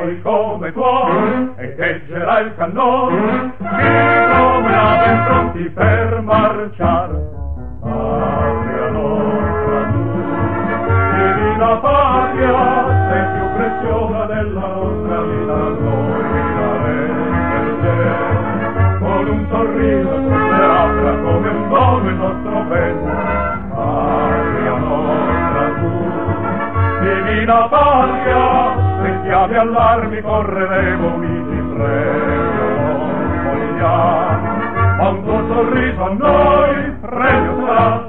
poi come tuono e teggerà il cannone, chi come ave pronti per marciar. Patria nostra tu, divina patria, sei più preziosa della nostra vita, noi daremo per te, con un sorriso sulle labbra come un dono il nostro bene. Patria nostra tu, divina patria, se chiami all'armi correremo uniti in premio non vogliamo, ma un tuo sorriso a noi premio sarà.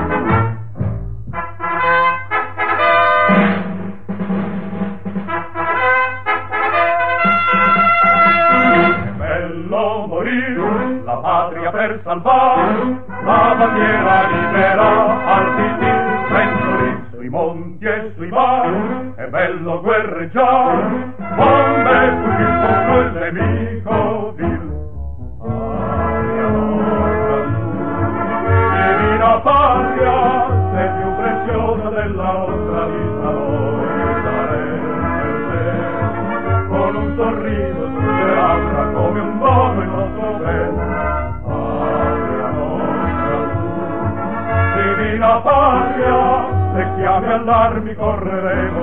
È bello morire, la patria per salvare, la bandiera libera partiti senza sui monti e sui mari, è bello guerreggiare, onde fuggir contro il nemico vil. Patria nostra tu, divina patria, sei più preziosa della nostra vita, noi daremo per te, con un sorriso sulle labbra come un dono il nostro bene. Patria nostra tu, divina patria, se chiami all'armi correremo